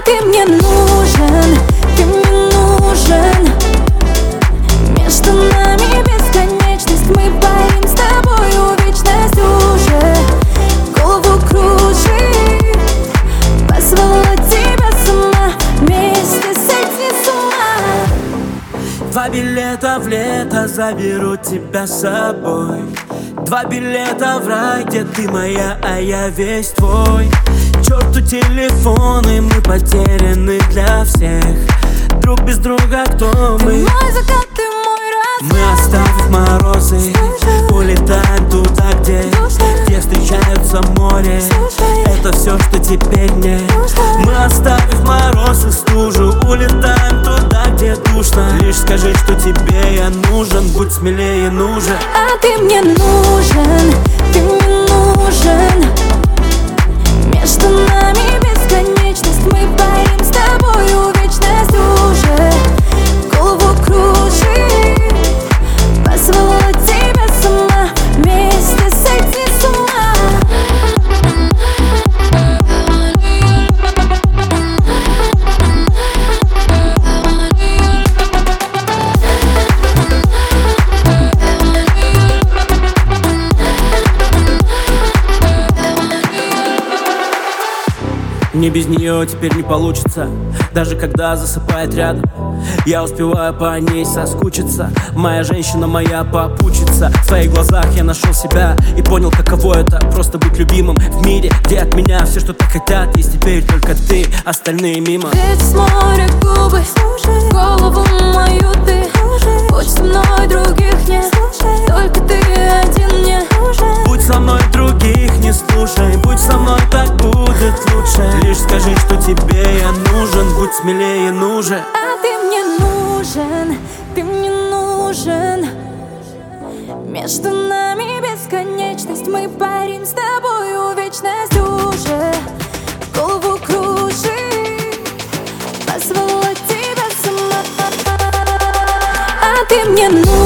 ты мне нужен, ты мне нужен. Между нами бесконечность, мы парим с тобою вечность уже. Голову кружит, позвала тебя сама, вместе сойти с ума. 2 билета в лето, заберу тебя с собой. 2 билета в рай, где ты моя, а я весь твой. К черту телефоны, мы потеряны для всех. Друг без друга, кто Ты мы? мой закат, ты мой рассвет. Мы, оставив морозы, улетаем туда, где встречаются море. Это все, что теперь мне. Мы, оставив мороз и стужу, улетаем туда, где душно. Лишь скажи, что тебе я нужен, будь смелее, нужен. А ты мне нужен, ты мне нужен. Между нами бесконечность, мы парим с тобою вечность уже. Голову кружит, позвала тебя сама, вместе сойти с ума. Мне без нее теперь не получится, даже когда засыпает рядом. Я успеваю по ней соскучиться. Моя женщина, моя попутчица. В твоих глазах я нашел себя и понял, каково это просто быть любимым в мире, где от меня все, что так хотят. Есть теперь только ты, остальные мимо. Ведь с моря губы, голову мою ты. Будь со мной, других нет, только ты один мне. Будь со мной, других не слушай. Будь со мной, так будет лучше. Лишь скажи, что тебе я нужен, будь смелее, нужен. А ты мне нужен, ты мне нужен. Между нами бесконечность, мы парим с тобою вечность уже. Голову кружит, позвала тебя сама. А ты мне нужен.